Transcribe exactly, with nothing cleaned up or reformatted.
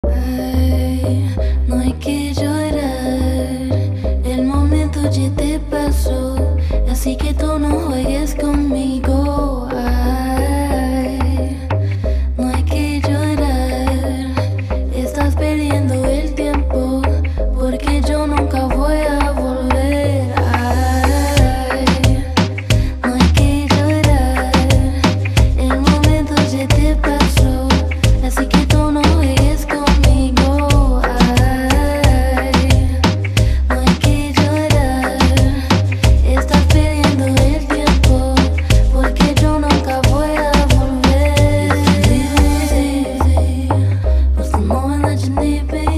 Ay, no hay que llorar, el momento ya te pasó, así que tú no juegues conmigo. Ay, no hay que llorar, estás perdiendo el tiempo, porque yo nunca voy a volver. Ay, no hay que llorar, el momento ya te pasó, así que tú no juegues conmigo. Baby